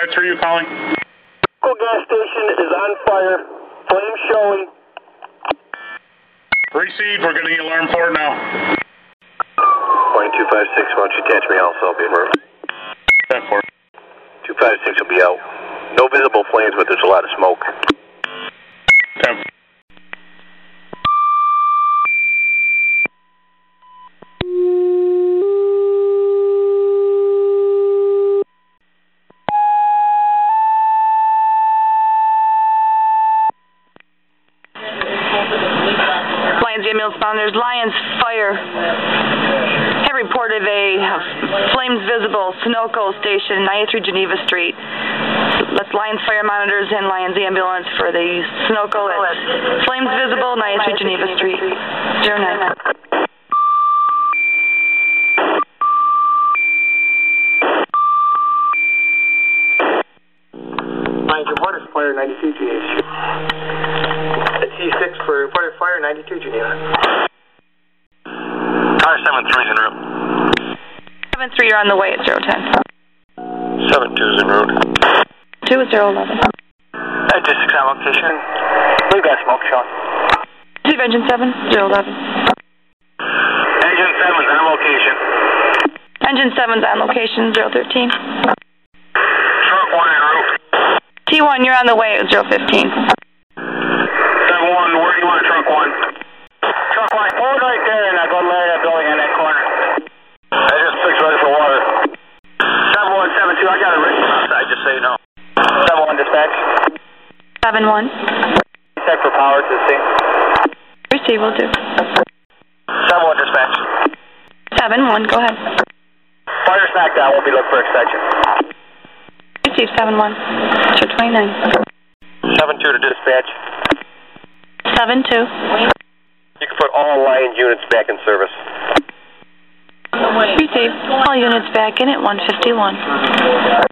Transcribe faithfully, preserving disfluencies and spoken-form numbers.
five three, you calling? Local gas station is on fire. Flames showing. Received. We're getting the alarm for it now. Point two five six, why don't you attach me also? I'll be emerged. ten four. two five six will be out. No visible flames, but there's a lot of smoke. ten. Lions ambulance found there's Lions fire. Have reported a uh, flames visible, Sunoco station, ninety-three Geneva Street. That's Lions fire monitors and Lions ambulance for the Sunoco. It's flames visible, ninety-three Geneva Street. zero nine. Lions reported fire ninety-two Geneva. T six for reported fire ninety-two Geneva. Car seven three's en route. seven three, you're on the way at zero ten. seven two's en route. two zero eleven. Uh, just six on location. We've got smoke shot. Receive engine seven, zero eleven. Engine seven's on location. Engine seven's on location, zero thirteen. Truck one en route. T one, you're on the way at zero fifteen. seven one, where do you want truck one? Truck one, hold right there and I'll go lay that building in that corner. I just six ready for water. seven one seven two, I got a written outside, just so you know. seven one dispatch. seven one. Check for power to the scene. Receive, will do. seven one dispatch. seven one, go ahead. Fire smackdown, we'll be looking for extension. Receive seven one. two twenty-nine. seven two to dispatch. seven two. You can put all Lions units back in service. Receive. All units back in at one fifty-one.